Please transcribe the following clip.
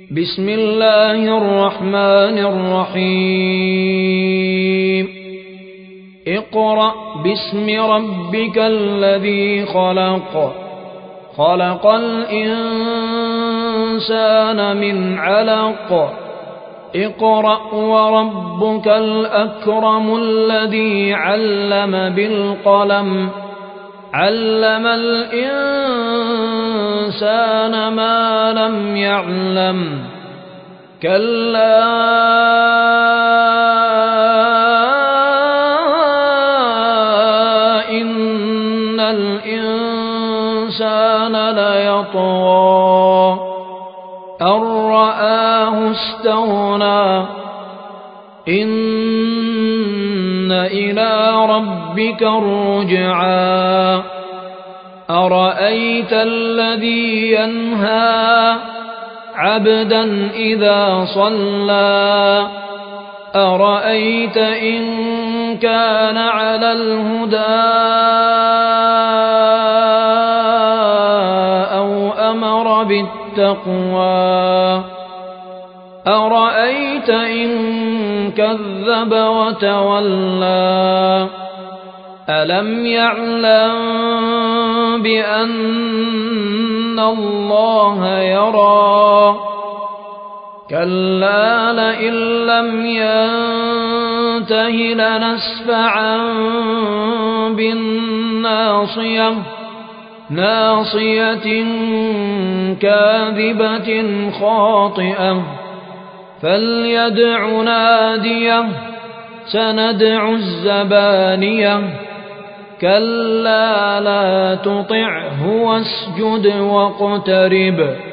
بسم الله الرحمن الرحيم اقرأ باسم ربك الذي خلق خلق الإنسان من علق اقرأ وربك الأكرم الذي علم بالقلم علم الإنسان ما لم يعلم كلا إن الإنسان ليطغى أن رآه استغنى إن إلى ربك الرجعى أرأيت الذي ينهى عبدا إذا صلى أرأيت إن كان على الهدى أو أمر بالتقوى أرأيت إن كذب وتولى ألم يعلم بأن الله يرى كلا لئن لم ينته لنسفعا بالناصية ناصية كاذبة خاطئة فليدع ناديه سندع الزبانية كلا لا تطعه واسجد واقترب